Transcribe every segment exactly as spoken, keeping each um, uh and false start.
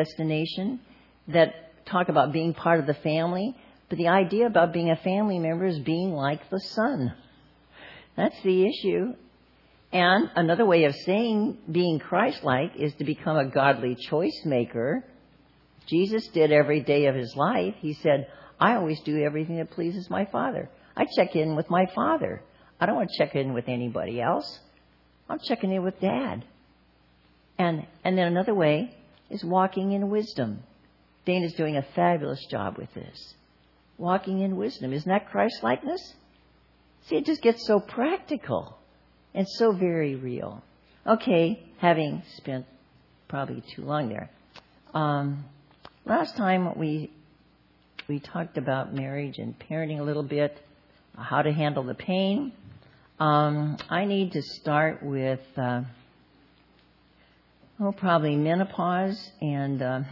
destination that talk about being part of the family. But the idea about being a family member is being like the Son. That's the issue. And another way of saying being Christ-like is to become a godly choice maker. Jesus did every day of his life. He said, I always do everything that pleases my Father. I check in with my Father. I don't want to check in with anybody else. I'm checking in with Dad. And and then another way is walking in wisdom. Dana's doing a fabulous job with this. Walking in wisdom. Isn't that Christ-likeness? See, it just gets so practical and so very real. Okay, having spent probably too long there. Um, last time we we talked about marriage and parenting a little bit, how to handle the pain. Um, I need to start with, uh, oh, probably menopause and, uh,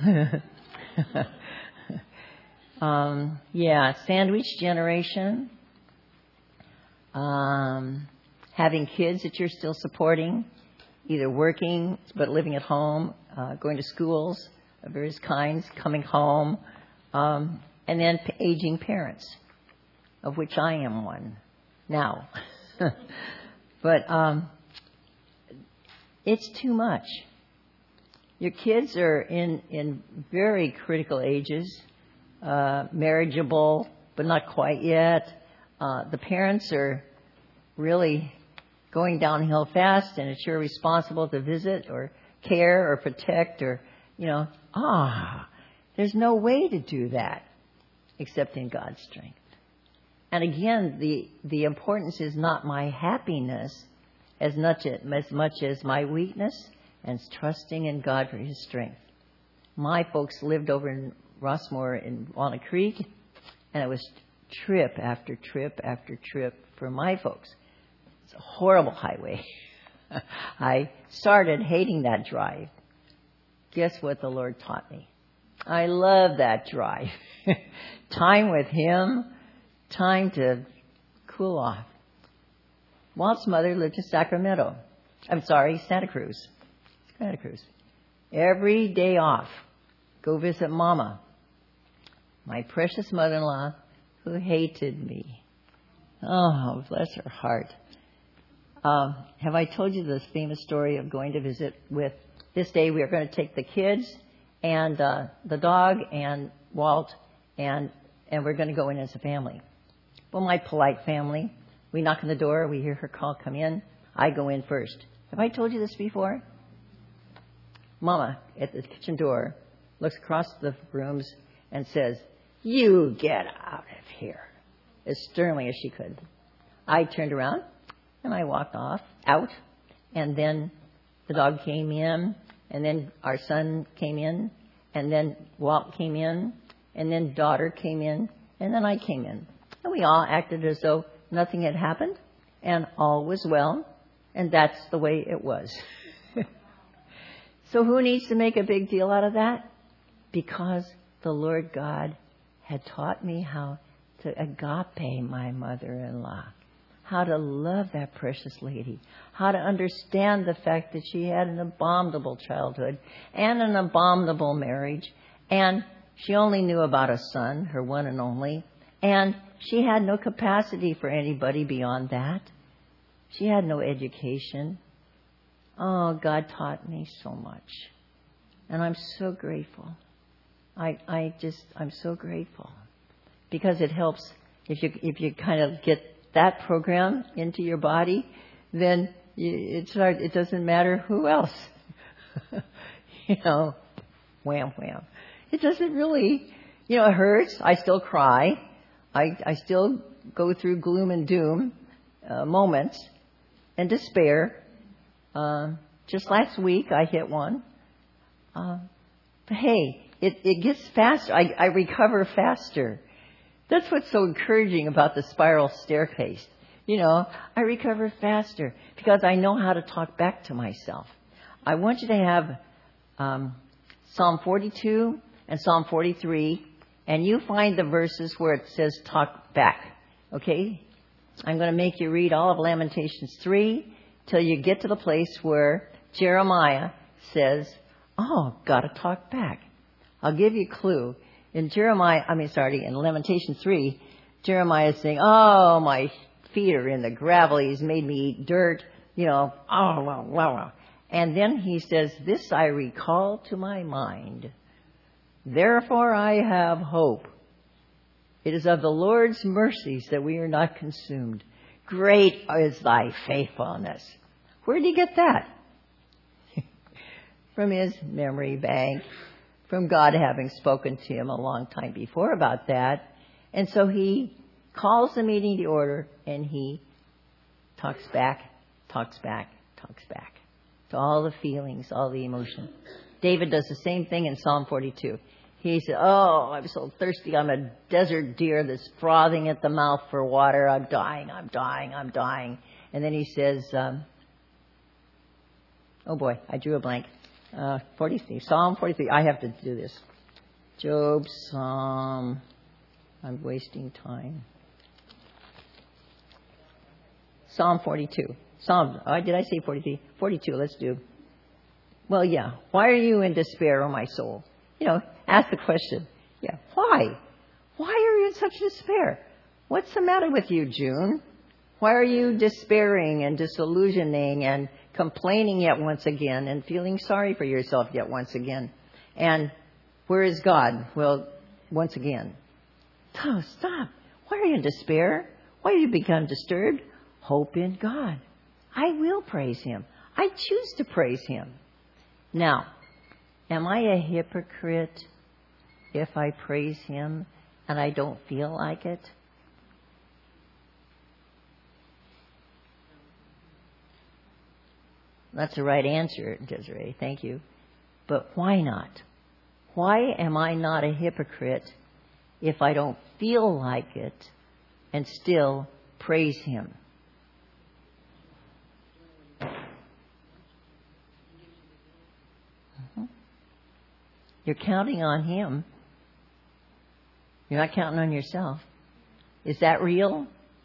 um, yeah, sandwich generation, um, having kids that you're still supporting, either working but living at home, uh, going to schools of various kinds, coming home, um, and then aging parents, of which I am one now. But um, it's too much. Your kids are in, in very critical ages, uh, marriageable, but not quite yet. Uh, the parents are really going downhill fast, and it's your responsible to visit or care or protect or, you know, ah, there's no way to do that except in God's strength. And again, the, the importance is not my happiness as much, as much as my weakness and trusting in God for his strength. My folks lived over in Rossmore in Walnut Creek, and it was trip after trip after trip for my folks. It's a horrible highway. I started hating that drive. Guess what the Lord taught me? I love that drive. Time with him, time to cool off. Walt's mother lived in Sacramento. I'm sorry, Santa Cruz. Santa Cruz. Every day off, go visit Mama, my precious mother-in-law, who hated me. Oh, bless her heart. Um, have I told you this famous story of going to visit with, this day we are going to take the kids and uh, the dog and Walt, and and we're going to go in as a family. Well, my polite family, we knock on the door, we hear her call, come in. I go in first. Have I told you this before? Mama, at the kitchen door, looks across the rooms and says, "You get out of here," as sternly as she could. I turned around and I walked off, out, and then the dog came in, and then our son came in, and then Walt came in, and then daughter came in, and then I came in. And we all acted as though nothing had happened, and all was well, and that's the way it was. So who needs to make a big deal out of that? Because the Lord God had taught me how to agape my mother-in-law, how to love that precious lady, how to understand the fact that she had an abominable childhood and an abominable marriage, and she only knew about a son, her one and only, and she had no capacity for anybody beyond that. She had no education. Oh, God taught me so much. And I'm so grateful. I I just, I'm so grateful. Because it helps, if you if you kind of get that program into your body, then you, it's hard, it doesn't matter who else. You know, wham, wham. It doesn't really, you know, it hurts. I still cry. I, I still go through gloom and doom uh, moments and despair. Uh, just last week I hit one. Uh, but hey, it, it gets faster. I, I recover faster. That's what's so encouraging about the spiral staircase. You know, I recover faster because I know how to talk back to myself. I want you to have um, Psalm forty-two and Psalm forty-three, and you find the verses where it says talk back. Okay? I'm going to make you read all of Lamentations three till you get to the place where Jeremiah says, oh, got to talk back. I'll give you a clue. In Jeremiah, I mean, sorry, in Lamentation three, Jeremiah is saying, oh, my feet are in the gravel. He's made me eat dirt. You know, oh, wow, wow, wow. And then he says, this I recall to my mind. Therefore I have hope. It is of the Lord's mercies that we are not consumed. Great is thy faithfulness. Where did he get that? From his memory bank, from God having spoken to him a long time before about that. And so he calls the meeting to order, and he talks back, talks back, talks back to all the feelings, all the emotion. David does the same thing in Psalm forty-two. He said, oh, I'm so thirsty. I'm a desert deer that's frothing at the mouth for water. I'm dying, I'm dying, I'm dying. And then he says, um, oh boy, I drew a blank. Uh, forty-three, Psalm forty-three. I have to do this. Job, Psalm. I'm wasting time. Psalm forty-two. Psalm, oh, did I say forty-three? forty-two, let's do. Well, yeah. Why are you in despair, O my soul? You know, ask the question. Yeah, why? Why are you in such despair? What's the matter with you, June? Why are you despairing and disillusioning and complaining yet once again and feeling sorry for yourself yet once again? And where is God? Well, once again. Oh, stop. Why are you in despair? Why have you become disturbed? Hope in God. I will praise him. I choose to praise him. Now, am I a hypocrite if I praise him and I don't feel like it? That's the right answer, Desiree. Thank you. But why not? Why am I not a hypocrite if I don't feel like it and still praise him? Mm-hmm. You're counting on him. You're not counting on yourself. Is that real?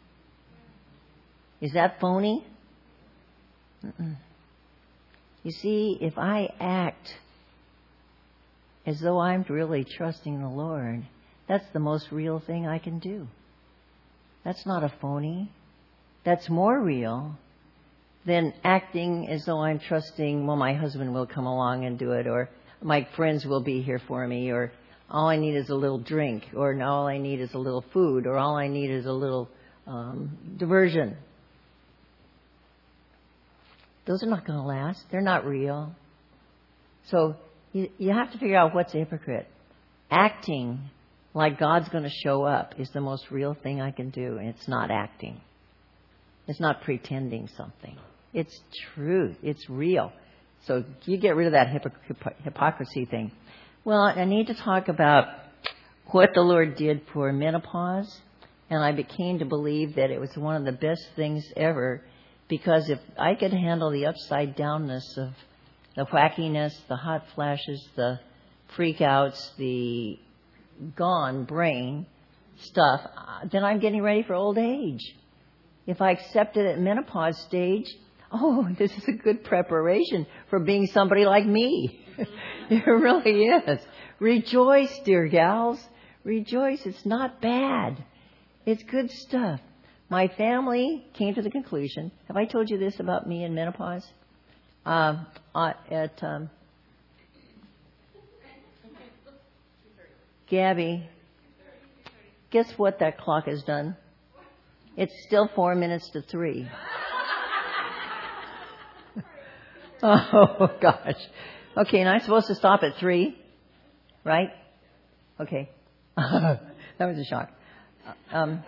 Is that phony? Mm-mm. You see, if I act as though I'm really trusting the Lord, that's the most real thing I can do. That's not a phony. That's more real than acting as though I'm trusting, well, my husband will come along and do it, or my friends will be here for me, or all I need is a little drink, or all I need is a little food, or all I need is a little um, diversion. Those are not going to last. They're not real. So you, you have to figure out what's a hypocrite. Acting like God's going to show up is the most real thing I can do, and it's not acting. It's not pretending something. It's truth. It's real. So you get rid of that hypocr- hypocrisy thing. Well, I need to talk about what the Lord did for menopause, and I became to believe that it was one of the best things ever. Because if I could handle the upside downness of the wackiness, the hot flashes, the freakouts, the gone brain stuff, then I'm getting ready for old age. If I accept it at menopause stage, oh, this is a good preparation for being somebody like me. It really is. Rejoice, dear gals. Rejoice. It's not bad. It's good stuff. My family came to the conclusion. Have I told you this about me in menopause? Um, at um, Gabby, guess what that clock has done? It's still four minutes to three. Oh gosh. Okay, and I'm supposed to stop at three, right? Okay. That was a shock. Um,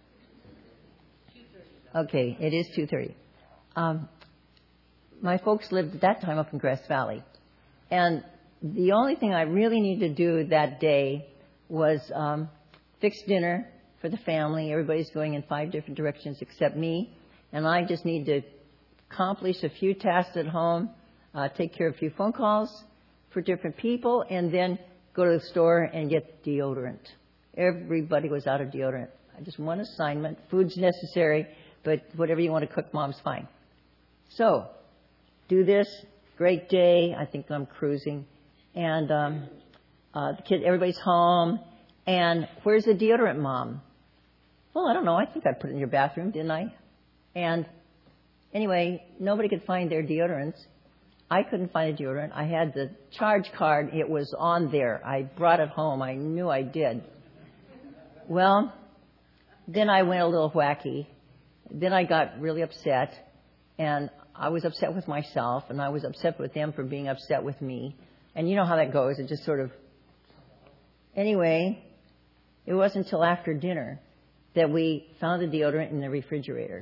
Okay, it is two thirty. Um, my folks lived at that time up in Grass Valley. And the only thing I really needed to do that day was um, fix dinner for the family. Everybody's going in five different directions except me. And I just need to accomplish a few tasks at home, uh, take care of a few phone calls for different people, and then go to the store and get deodorant. Everybody was out of deodorant. I just one assignment. Food's necessary. But whatever you want to cook, Mom's fine. So, do this. Great day. I think I'm cruising. And um, uh, the kid, everybody's home, and where's the deodorant, Mom? Well, I don't know. I think I put it in your bathroom, didn't I? And anyway, nobody could find their deodorants. I couldn't find a deodorant. I had the charge card. It was on there. I brought it home. I knew I did. Well, then I went a little wacky. Then I got really upset, and I was upset with myself, and I was upset with them for being upset with me. And you know how that goes. It just sort of... Anyway, it wasn't until after dinner that we found the deodorant in the refrigerator.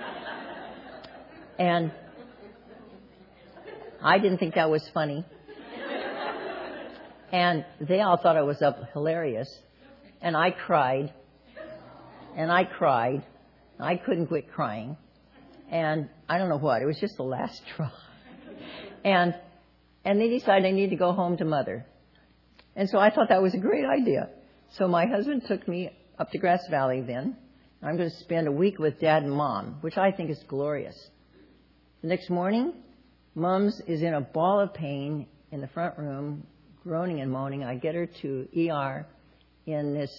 And I didn't think that was funny. And they all thought it was up hilarious. And I cried. And I cried. I couldn't quit crying. And I don't know what. It was just the last straw. And and they decided I needed to go home to Mother. And so I thought that was a great idea. So my husband took me up to Grass Valley then. I'm going to spend a week with Dad and Mom, which I think is glorious. The next morning, Mom's is in a ball of pain in the front room, groaning and moaning. I get her to E R in this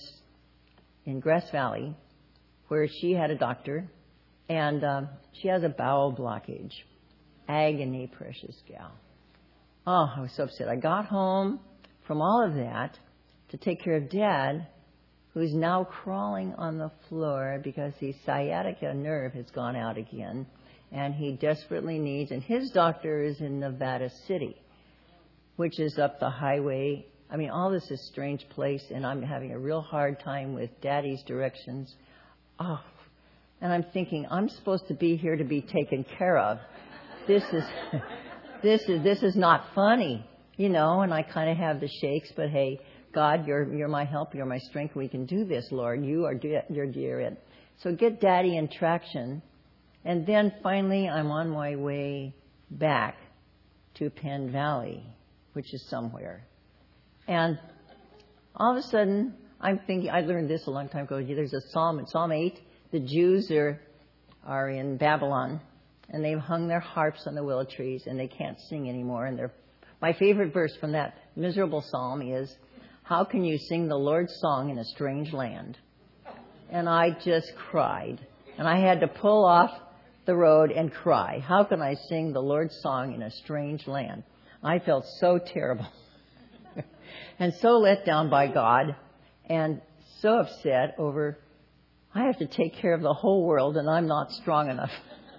in Grass Valley, where she had a doctor, and um, she has a bowel blockage. Agony, precious gal. Oh, I was so upset. I got home from all of that to take care of Dad, who's now crawling on the floor because the sciatica nerve has gone out again, and he desperately needs, and his doctor is in Nevada City, which is up the highway. I mean, all this is a strange place, and I'm having a real hard time with Daddy's directions. Oh, and I'm thinking, I'm supposed to be here to be taken care of. This is, this is, this is not funny, you know, and I kind of have the shakes, but hey, God, you're, you're my help, you're my strength, we can do this, Lord. You are dear, you're dear it. So get Daddy in traction, and then finally I'm on my way back to Penn Valley, which is somewhere. And all of a sudden, I'm thinking, I learned this a long time ago. There's a psalm, in Psalm eight, the Jews are, are in Babylon, and they've hung their harps on the willow trees, and they can't sing anymore. And they're, my favorite verse from that miserable psalm is, how can you sing the Lord's song in a strange land? And I just cried. And I had to pull off the road and cry. How can I sing the Lord's song in a strange land? I felt so terrible. And so let down by God, and so upset over, I have to take care of the whole world, and I'm not strong enough.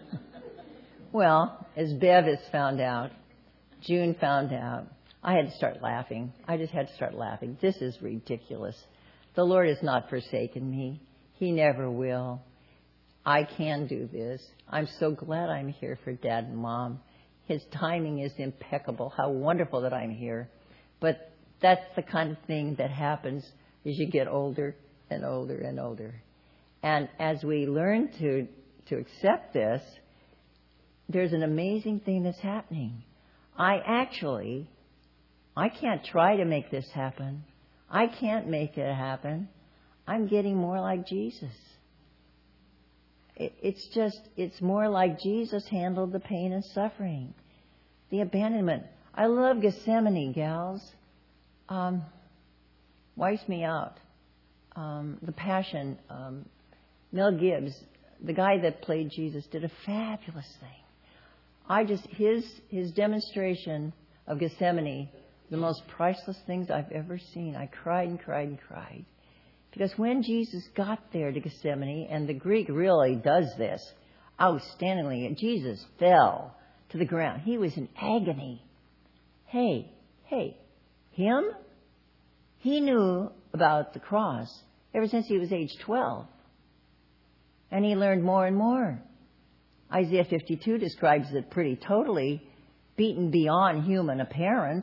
Well, as Bev has found out, June found out, I had to start laughing. I just had to start laughing. This is ridiculous. The Lord has not forsaken me. He never will. I can do this. I'm so glad I'm here for Dad and Mom. His timing is impeccable. How wonderful that I'm here. But that's the kind of thing that happens as you get older and older and older. And as we learn to, to accept this, there's an amazing thing that's happening. I actually, I can't try to make this happen. I can't make it happen. I'm getting more like Jesus. It, it's just, it's more like Jesus handled the pain and suffering, the abandonment. I love Gethsemane, gals. Um, wipes me out. Um, the Passion, um, Mel Gibbs, the guy that played Jesus, did a fabulous thing. I just, his, his demonstration of Gethsemane, the most priceless things I've ever seen. I cried and cried and cried. Because when Jesus got there to Gethsemane, and the Greek really does this outstandingly, Jesus fell to the ground. He was in agony. Hey, hey, him? He knew about the cross ever since he was age twelve. And he learned more and more. Isaiah fifty-two describes it pretty totally, beaten beyond human appearance.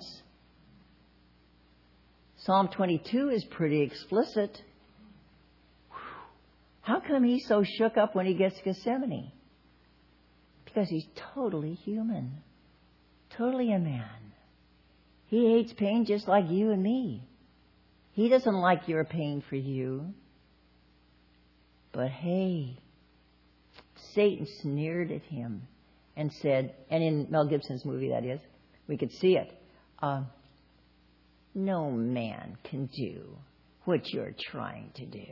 Psalm twenty-two is pretty explicit. How come he's so shook up when he gets to Gethsemane? Because he's totally human. Totally a man. He hates pain just like you and me. He doesn't like your pain for you. But hey, Satan sneered at him and said, and in Mel Gibson's movie that is, we could see it, uh, no man can do what you're trying to do.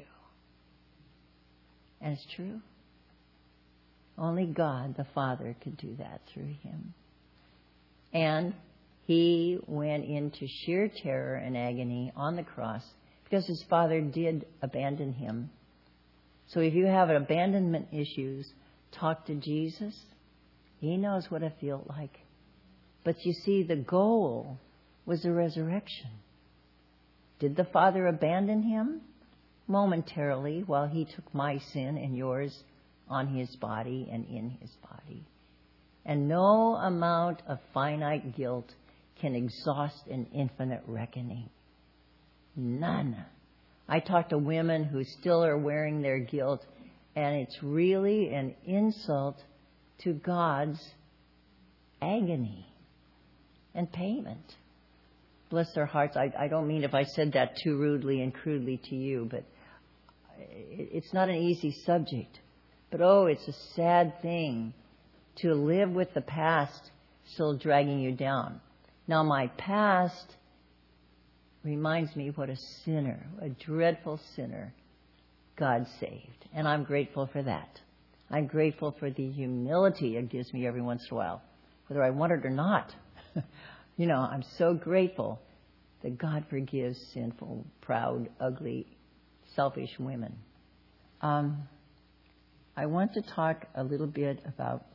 And it's true. Only God, the Father, could do that through him. And he went into sheer terror and agony on the cross because his Father did abandon him. So if you have abandonment issues, talk to Jesus. He knows what it feels like. But you see, the goal was the resurrection. Did the Father abandon him? Momentarily, while he took my sin and yours on his body and in his body. And no amount of finite guilt can exhaust an infinite reckoning. None. I talk to women who still are wearing their guilt, and it's really an insult to God's agony and payment. Bless their hearts. I, I don't mean if I said that too rudely and crudely to you, but it, it's not an easy subject. But oh, it's a sad thing to live with the past still dragging you down. Now, my past reminds me what a sinner, a dreadful sinner, God saved. And I'm grateful for that. I'm grateful for the humility it gives me every once in a while, whether I want it or not. You know, I'm so grateful that God forgives sinful, proud, ugly, selfish women. Um, I want to talk a little bit about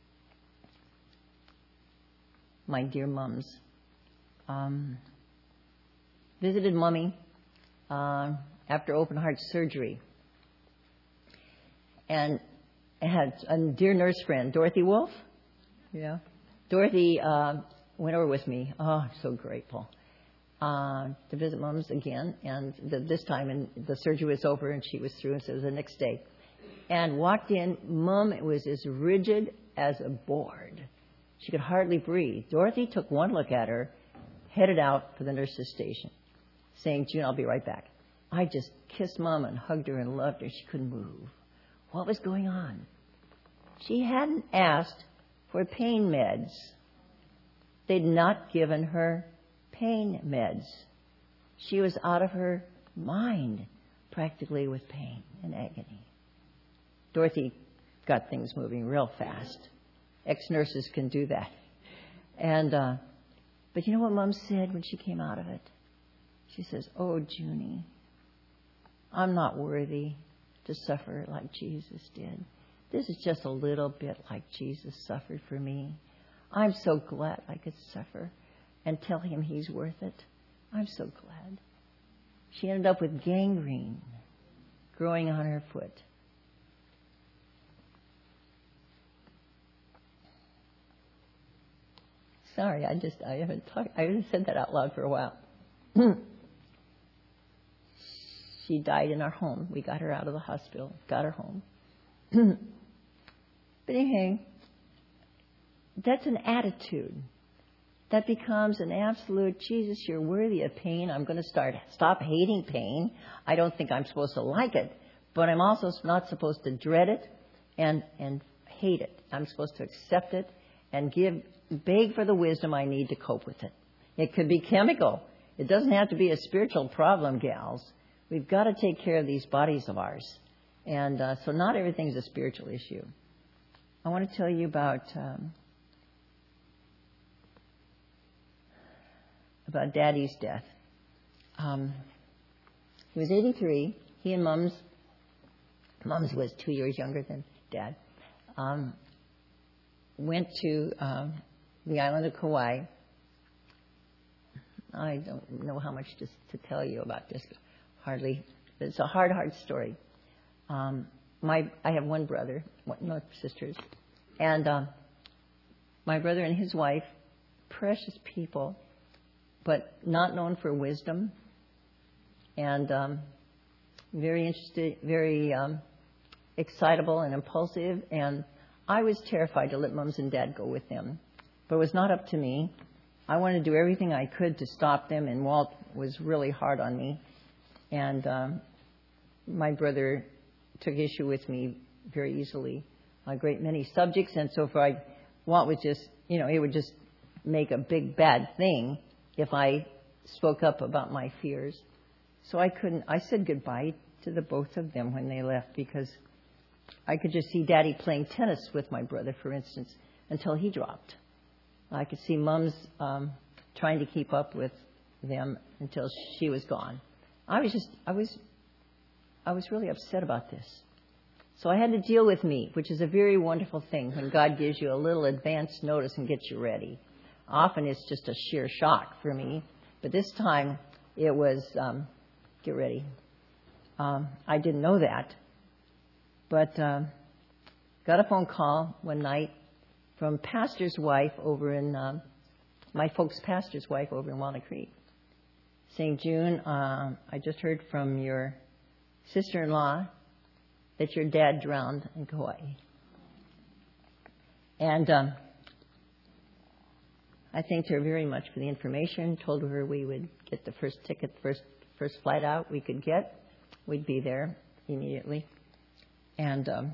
my dear mums. Um, visited Mummy uh, after open heart surgery. And I had a dear nurse friend, Dorothy Wolf. Yeah. Dorothy uh, went over with me. Oh, I'm so grateful. Uh, to visit Mums again. And the, this time, and the surgery was over and she was through, and so it was the next day. And walked in. Mum was as rigid as a board. She could hardly breathe. Dorothy took one look at her, headed out for the nurse's station, saying, June, I'll be right back. I just kissed Mum and hugged her and loved her. She couldn't move. What was going on? She hadn't asked for pain meds. They'd not given her pain meds. She was out of her mind, practically, with pain and agony. Dorothy got things moving real fast. Ex-nurses can do that. And, uh, but you know what Mum said when she came out of it? She says, oh, Junie, I'm not worthy to suffer like Jesus did. This is just a little bit like Jesus suffered for me. I'm so glad I could suffer and tell him he's worth it. I'm so glad. She ended up with gangrene growing on her foot. Sorry, I just, I haven't talked, I haven't said that out loud for a while. She died in our home. We got her out of the hospital, got her home. But anyway, that's an attitude. That becomes an absolute, Jesus, you're worthy of pain. I'm going to start, stop hating pain. I don't think I'm supposed to like it, but I'm also not supposed to dread it and, and hate it. I'm supposed to accept it and give, beg for the wisdom I need to cope with it. It could be chemical. It doesn't have to be a spiritual problem, gals. We've got to take care of these bodies of ours. And uh, so not everything's a spiritual issue. I want to tell you about um, about Daddy's death. Um, he was eighty-three. He and Mums, Mums was two years younger than Dad, um, went to um, the island of Kauai. I don't know how much to, to tell you about this, but hardly. It's a hard, hard story. Um, my, I have one brother, one, no sisters, and um, my brother and his wife, precious people, but not known for wisdom, and um, very interested, very um, excitable and impulsive. And I was terrified to let Mums and Dad go with them, but it was not up to me. I wanted to do everything I could to stop them, and Walt was really hard on me. And um, my brother took issue with me very easily on a great many subjects, and so far, I, Walt was just, you know, he would just make a big bad thing if I spoke up about my fears. So I couldn't, I said goodbye to the both of them when they left because I could just see Daddy playing tennis with my brother, for instance, until he dropped. I could see Mom's um, trying to keep up with them until she was gone. I was just, I was, I was really upset about this. So I had to deal with me, which is a very wonderful thing when God gives you a little advance notice and gets you ready. Often it's just a sheer shock for me, but this time it was, um, get ready. Um, I didn't know that, but um, got a phone call one night from pastor's wife over in, um, my folks' pastor's wife over in Walnut Creek, saying, June, uh, I just heard from your sister-in-law that your dad drowned in Kauai. And um, I thanked her very much for the information, told her we would get the first ticket, first first flight out we could get. We'd be there immediately. And um,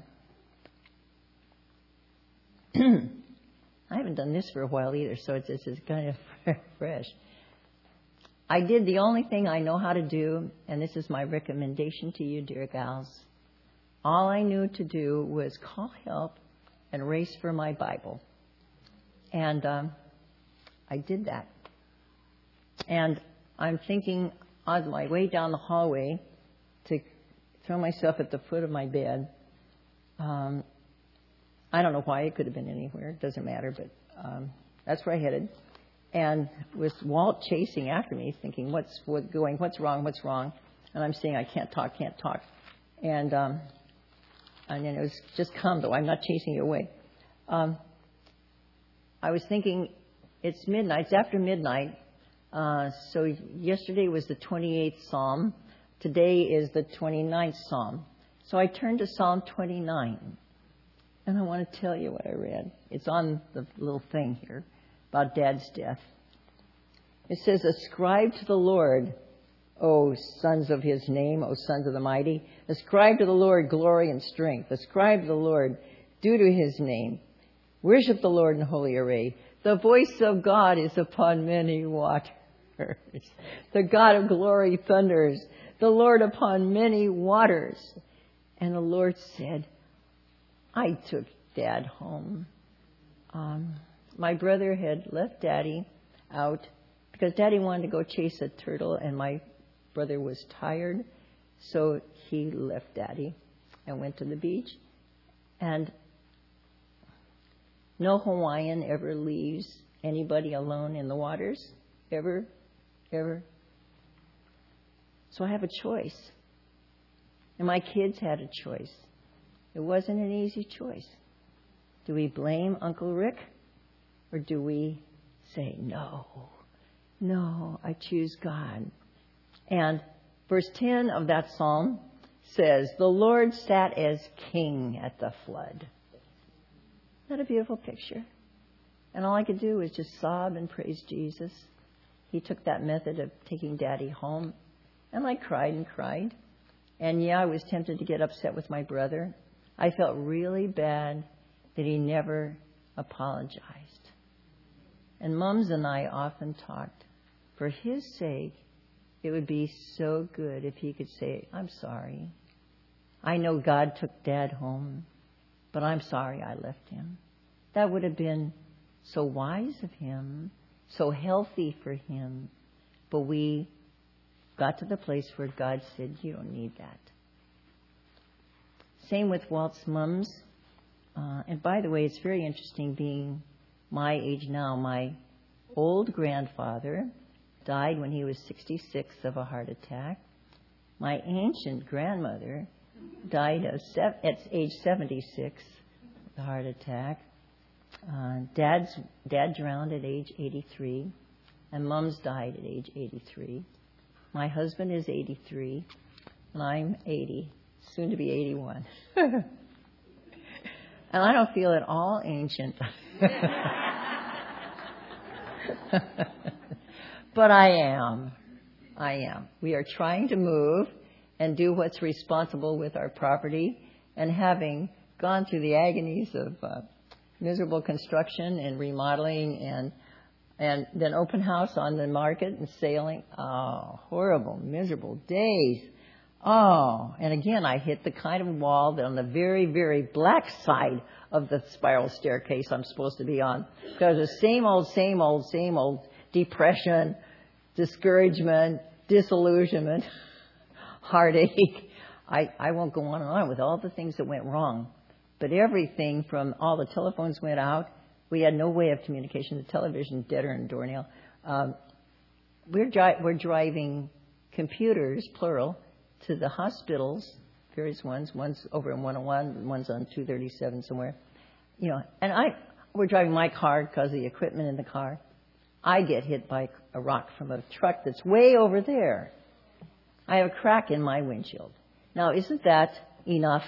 I haven't done this for a while either, so it's, it's, it's kind of fresh. I did the only thing I know how to do, and this is my recommendation to you, dear gals. All I knew to do was call help and race for my Bible. And um, I did that. And I'm thinking on my way down the hallway to throw myself at the foot of my bed. Um, I don't know why. It could have been anywhere. It doesn't matter, but um, that's where I headed. And with Walt chasing after me, thinking, what's what going, what's wrong, what's wrong? And I'm saying, I can't talk, can't talk. And um, and then it was just calm, though. I'm not chasing you away. Um, I was thinking, it's midnight. It's after midnight. Uh, so yesterday was the twenty-eighth Psalm. Today is the twenty-ninth Psalm. So I turned to Psalm twenty-nine. And I want to tell you what I read. It's on the little thing here about Dad's death. It says, ascribe to the Lord, O sons of his name, O sons of the mighty. Ascribe to the Lord glory and strength. Ascribe to the Lord due to his name. Worship the Lord in holy array. The voice of God is upon many waters. The God of glory thunders. The Lord upon many waters. And the Lord said, I took Dad home. Um, my brother had left Daddy out because Daddy wanted to go chase a turtle and my brother was tired. So he left Daddy and went to the beach. And no Hawaiian ever leaves anybody alone in the waters. Ever, ever. So I have a choice. And my kids had a choice. It wasn't an easy choice. Do we blame Uncle Rick? Or do we say, no, no, I choose God? And verse ten of that psalm says, the Lord sat as king at the flood. Isn't that a beautiful picture? And all I could do was just sob and praise Jesus. He took that method of taking Daddy home. And I cried and cried. And yeah, I was tempted to get upset with my brother. I felt really bad that he never apologized. And Mums and I often talked, for his sake, it would be so good if he could say, I'm sorry. I know God took Dad home, but I'm sorry I left him. That would have been so wise of him, so healthy for him. But we got to the place where God said, you don't need that. Same with Walt's mums. Uh, and by the way, it's very interesting being my age now. My old grandfather died when he was sixty-six of a heart attack. My ancient grandmother died at age seventy-six with a heart attack. Uh, Dad's, Dad drowned at age eighty-three, and Mom's died at age eighty-three. My husband is eighty-three, and I'm eighty, soon to be eighty-one. And I don't feel at all ancient. But I am. I am. We are trying to move and do what's responsible with our property, and having gone through the agonies of uh, miserable construction and remodeling and And then open house on the market and sailing. Oh, horrible, miserable days. Oh, and again, I hit the kind of wall that on the very, very black side of the spiral staircase I'm supposed to be on. Because the same old, same old, same old depression, discouragement, disillusionment, heartache. I, I won't go on and on with all the things that went wrong. But everything from all the telephones went out. We had no way of communication. The television, deader and doornail. Um, we're, dri- we're driving computers, plural, to the hospitals, various ones. One's over in one oh one, one's on two thirty-seven somewhere. You know, and I, we're driving my car because of the equipment in the car. I get hit by a rock from a truck that's way over there. I have a crack in my windshield. Now, isn't that enough?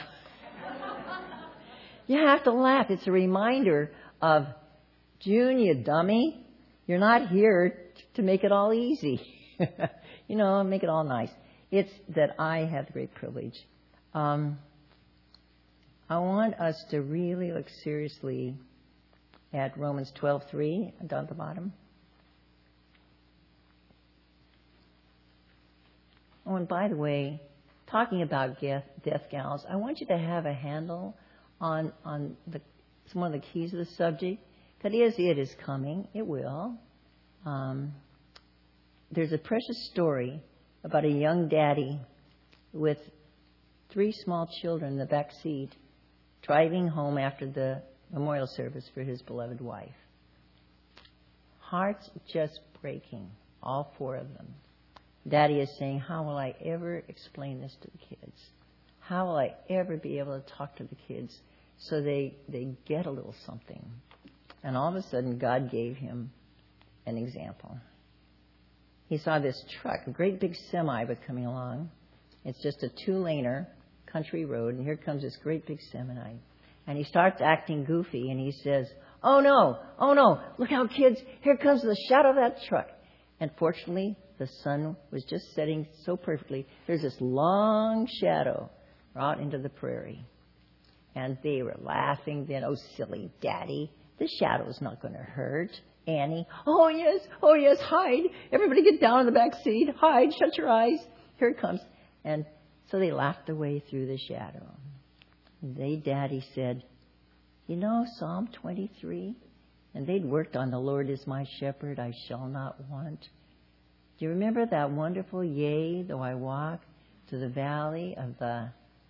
You have to laugh. It's a reminder of, June, you dummy, you're not here to make it all easy. You know, make it all nice. It's that I have the great privilege. Um, I want us to really look seriously at Romans twelve three down at the bottom. Oh, and by the way, talking about death, death gals, I want you to have a handle on on the one of the keys of the subject. That is, it is coming. It will. Um, there's a precious story about a young daddy with three small children in the back seat driving home after the memorial service for his beloved wife. Hearts just breaking, all four of them. Daddy is saying, how will I ever explain this to the kids? How will I ever be able to talk to the kids so they, they get a little something? And all of a sudden, God gave him an example. He saw this truck, a great big semi, but coming along. It's just a two-laner country road, and here comes this great big semi. And he starts acting goofy, and he says, oh, no, oh, no, look out, kids, here comes the shadow of that truck. And fortunately, the sun was just setting so perfectly. There's this long shadow out into the prairie. And they were laughing then, oh, silly daddy, the shadow's not going to hurt. Annie, oh, yes, oh, yes, hide. Everybody get down in the back seat. Hide, shut your eyes. Here it comes. And so they laughed their way through the shadow. And they, Daddy said, you know Psalm twenty-three? And they'd worked on the Lord is my shepherd, I shall not want. Do you remember that wonderful, yea, though I walk to the valley of the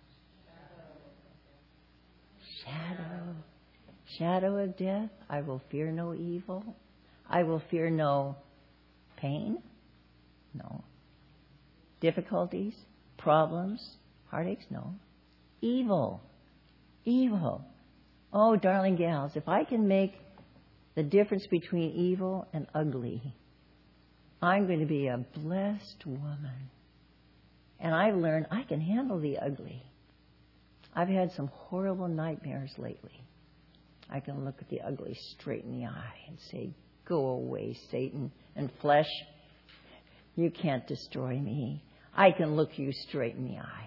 shadow, shadow of death, I will fear no evil. I will fear no pain, no. Difficulties, problems, heartaches, no. Evil, evil. Oh, darling gals, if I can make the difference between evil and ugly, I'm going to be a blessed woman. And I've learned I can handle the ugly. I've had some horrible nightmares lately. I can look at the ugly straight in the eye and say, go away, Satan, and flesh, you can't destroy me. I can look you straight in the eye.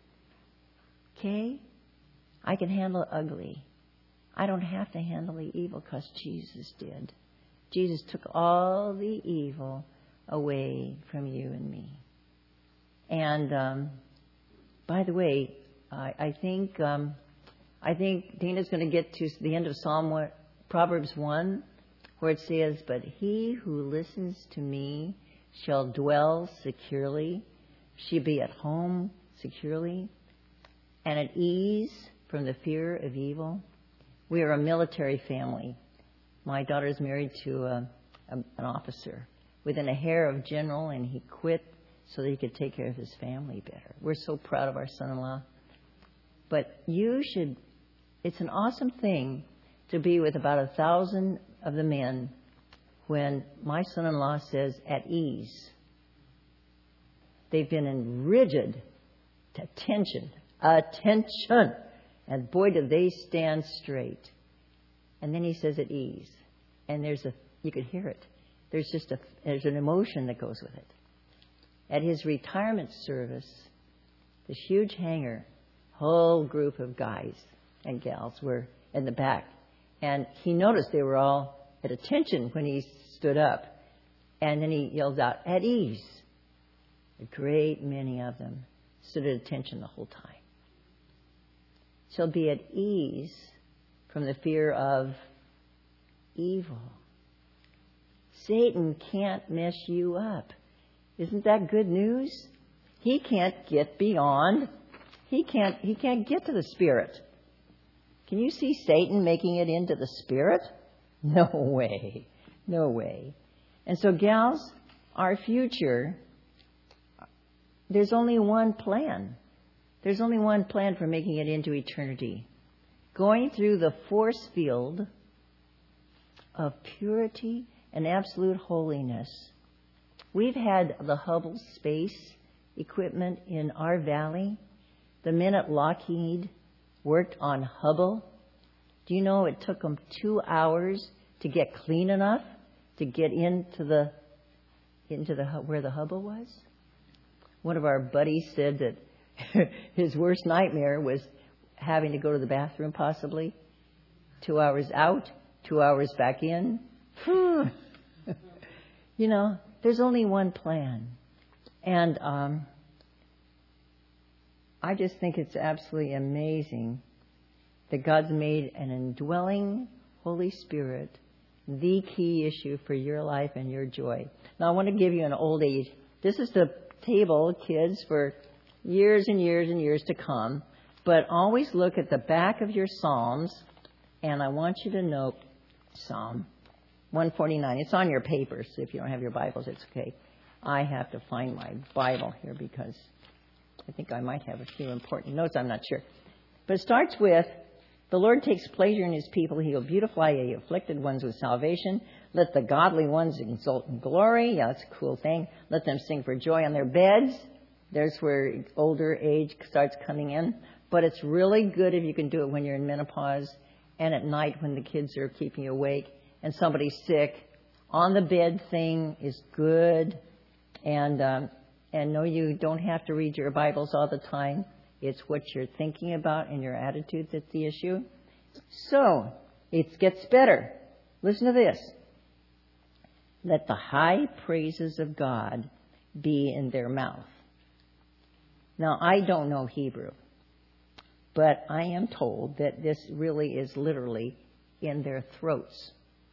Okay? I can handle ugly. I don't have to handle the evil because Jesus did. Jesus took all the evil away from you and me. And um, by the way, I, I think um, I think Dana's going to get to the end of Psalm one, Proverbs one, where it says, "But he who listens to me shall dwell securely, shall be at home securely, and at ease from the fear of evil." We are a military family. My daughter is married to a, a, an officer within a hair of general, and he quit so that he could take care of his family better. We're so proud of our son-in-law. But you should, it's an awesome thing to be with about a thousand of the men when my son-in-law says at ease. They've been in rigid attention, attention. And boy, do they stand straight. And then he says at ease. And there's a, you could hear it. There's just a, there's an emotion that goes with it. At his retirement service, this huge hangar, whole group of guys and gals were in the back. And he noticed they were all at attention when he stood up. And then he yells out, at ease. A great many of them stood at attention the whole time. Shall be at ease from the fear of evil. Satan can't mess you up. Isn't that good news? He can't get beyond. He can't, he can't get to the spirit. Can you see Satan making it into the spirit? No way. No way. And so, gals, our future, there's only one plan. There's only one plan for making it into eternity. Going through the force field of purity and absolute holiness. We've had the Hubble space equipment in our valley. The men at Lockheed worked on Hubble. Do you know it took them two hours to get clean enough to get into the into the where the Hubble was? One of our buddies said that his worst nightmare was having to go to the bathroom, possibly. Two hours out, two hours back in. You know, there's only one plan. And um, I just think it's absolutely amazing that God's made an indwelling Holy Spirit the key issue for your life and your joy. Now, I want to give you an old age. This is the table, kids, for years and years and years to come. But always look at the back of your Psalms, and I want you to note Psalm one forty-nine. It's on your papers, so if you don't have your Bibles, it's okay. I have to find my Bible here because I think I might have a few important notes. I'm not sure. But it starts with, the Lord takes pleasure in his people. He will beautify the afflicted ones with salvation. Let the godly ones exult in glory. Yeah, that's a cool thing. Let them sing for joy on their beds. There's where older age starts coming in. But it's really good if you can do it when you're in menopause and at night when the kids are keeping you awake and somebody's sick. On the bed thing is good. And, um, and no, you don't have to read your Bibles all the time. It's what you're thinking about and your attitude that's the issue. So, it gets better. Listen to this. Let the high praises of God be in their mouth. Now, I don't know Hebrew, but I am told that this really is literally in their throats.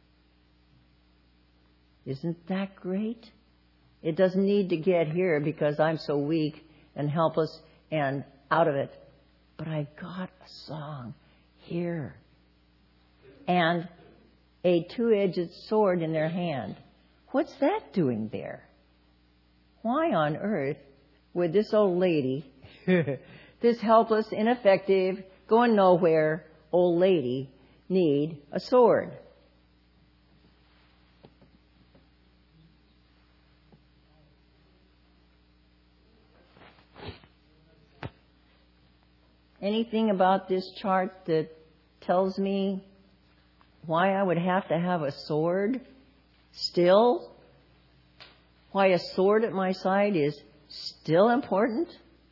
Isn't that great? It doesn't need to get here because I'm so weak and helpless and out of it. But I got a song here. And a two-edged sword in their hand. What's that doing there? Why on earth would this old lady, this helpless, ineffective, going nowhere old lady, need a sword? Anything about this chart that tells me why I would have to have a sword still? Why a sword at my side is still important?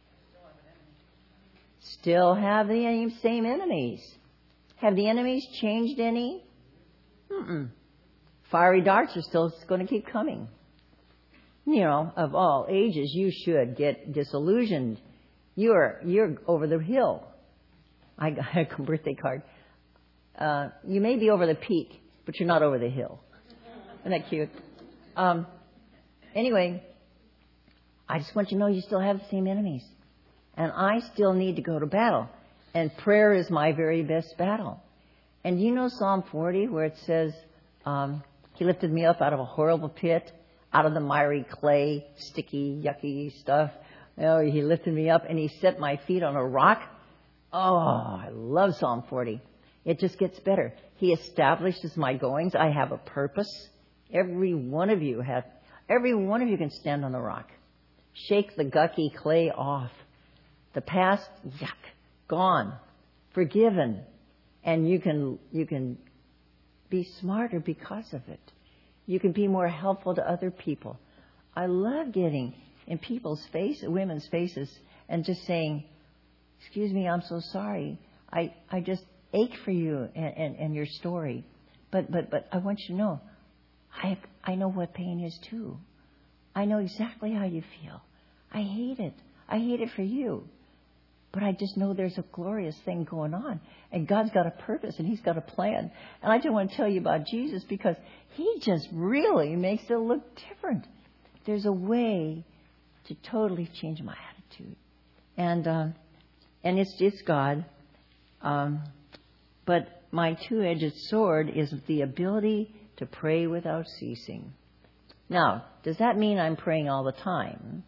Still have the same enemies. Have the enemies changed any? Mm-mm. Fiery darts are still going to keep coming. You know, of all ages, you should get disillusioned. You're you're over the hill. I got a birthday card. Uh, you may be over the peak, but you're not over the hill. Isn't that cute? Um, anyway, I just want you to know you still have the same enemies. And I still need to go to battle. And prayer is my very best battle. And you know Psalm forty where it says, um, he lifted me up out of a horrible pit, out of the miry clay, sticky, yucky stuff. Oh, he lifted me up and he set my feet on a rock. Oh, I love Psalm forty. It just gets better. He establishes my goings. I have a purpose. Every one of you have, every one of you can stand on the rock. Shake the gucky clay off. The past, yuck, gone, forgiven. And you can, you can be smarter because of it. You can be more helpful to other people. I love getting in people's faces, women's faces, and just saying, excuse me, I'm so sorry. I, I just ache for you and, and, and your story. But, but, but I want you to know, I I know what pain is too. I know exactly how you feel. I hate it. I hate it for you. But I just know there's a glorious thing going on. And God's got a purpose and He's got a plan. And I just want to tell you about Jesus because He just really makes it look different. There's a way to totally change my attitude. And uh, and it's, it's God. Um, but my two-edged sword is the ability to pray without ceasing. Now, does that mean I'm praying all the time?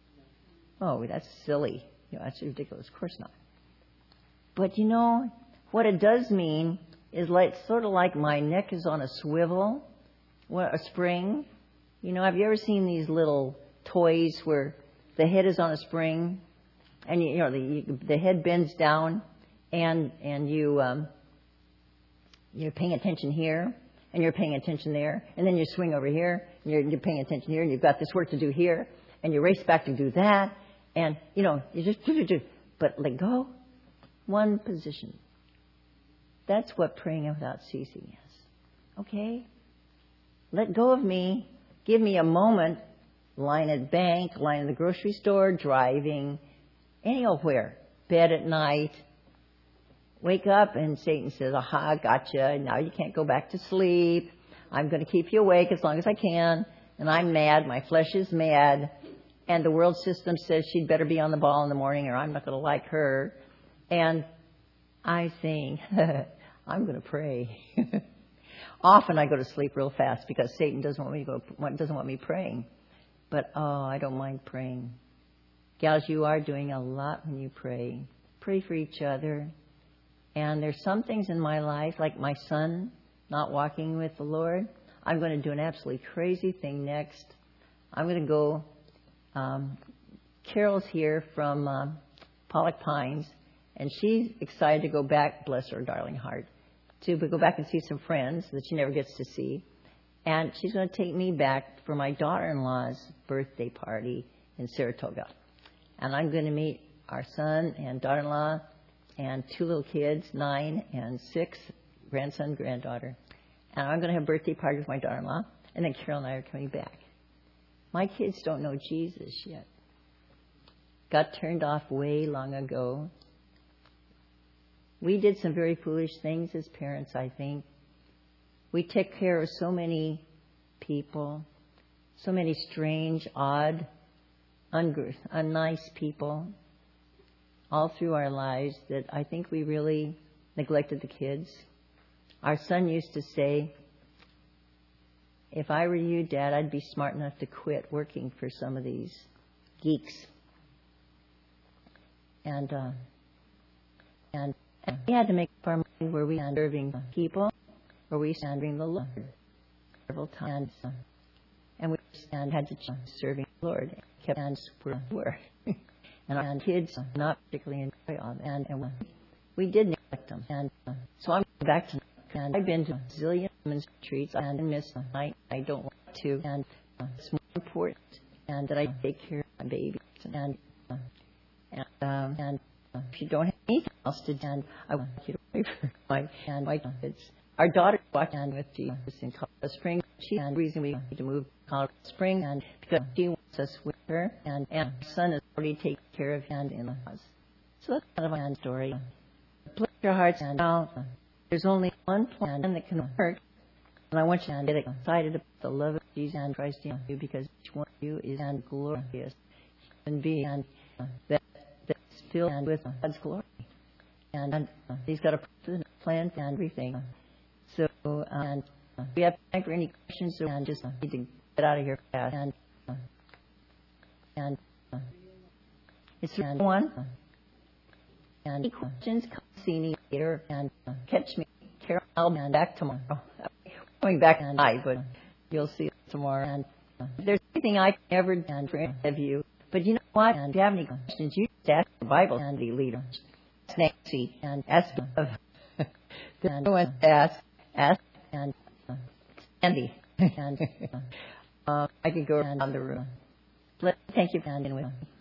Oh, that's silly. You know, that's ridiculous. Of course not. But you know, what it does mean is like sort of like my neck is on a swivel, a spring. You know, have you ever seen these little toys where the head is on a spring, and you, you know the the head bends down, and and you um, you're paying attention here, and you're paying attention there, and then you swing over here, and you're, you're paying attention here, and you've got this work to do here, and you race back to do that. And, you know, you just do, do, do. But let go. One position. That's what praying without ceasing is. Okay? Let go of me. Give me a moment. Line at bank, line at the grocery store, driving, anywhere. Bed at night. Wake up and Satan says, aha, gotcha. Now you can't go back to sleep. I'm going to keep you awake as long as I can. And I'm mad. My flesh is mad. And the world system says she'd better be on the ball in the morning or I'm not going to like her. And I think, I'm going to pray. Often I go to sleep real fast because Satan doesn't want me to go, doesn't want me praying. But, oh, I don't mind praying. Gals, you are doing a lot when you pray. Pray for each other. And there's some things in my life, like my son not walking with the Lord. I'm going to do an absolutely crazy thing next. I'm going to go... Um, Carol's here from uh, Pollock Pines, and she's excited to go back, bless her darling heart, to go back and see some friends that she never gets to see. And she's going to take me back for my daughter-in-law's birthday party in Saratoga. And I'm going to meet our son and daughter-in-law and two little kids, nine and six, grandson, granddaughter. And I'm going to have a birthday party with my daughter-in-law, and then Carol and I are coming back. My kids don't know Jesus yet. Got turned off way long ago. We did some very foolish things as parents, I think. We took care of so many people, so many strange, odd, un- unnice people all through our lives that I think we really neglected the kids. Our son used to say, if I were you, Dad, I'd be smart enough to quit working for some of these geeks. And uh, and, and we had to make our money where we were serving people, where we were serving the Lord several times. And we and had to choose serving the Lord. Kept on where we were. And our kids not particularly enjoy all that. And, and we did neglect them. And uh, so I'm going back to And I've been to a zillion women's retreats and miss a night I don't want to. And uh, it's more important and that I take care of my babies. And uh, and, um, and uh, if you don't have anything else to do, and I want you to pray for my and my kids. Our daughter walked in with Jesus in Colorado Springs. She's the reason we need to move to Colorado Springs, and because she wants us with her. And, and our son is already taking care of hand in the house. So that's kind of my story. Bless your hearts and now. There's only one plan that can work, and I want you to get excited about the love of Jesus and Christ in you, because each one of you is and glorious human being and uh, that that's filled with God's glory, and, and uh, He's got a plan and everything. So, uh, and uh, we have time for any questions, and just need to get out of here fast. And uh, and uh, it's one. Uh, And any questions, come see me later and uh, catch me. Carol, I'll be back tomorrow. Coming back tonight, but you'll see it tomorrow. And uh, if there's anything I can ever do for any of you, but you know what? If you have any questions, you just ask the Bible study leader. Ask Nancy and ask of the other one. Ask, ask, and uh, Sandy. And uh, uh, I can go around the room. Thank you for standing with me.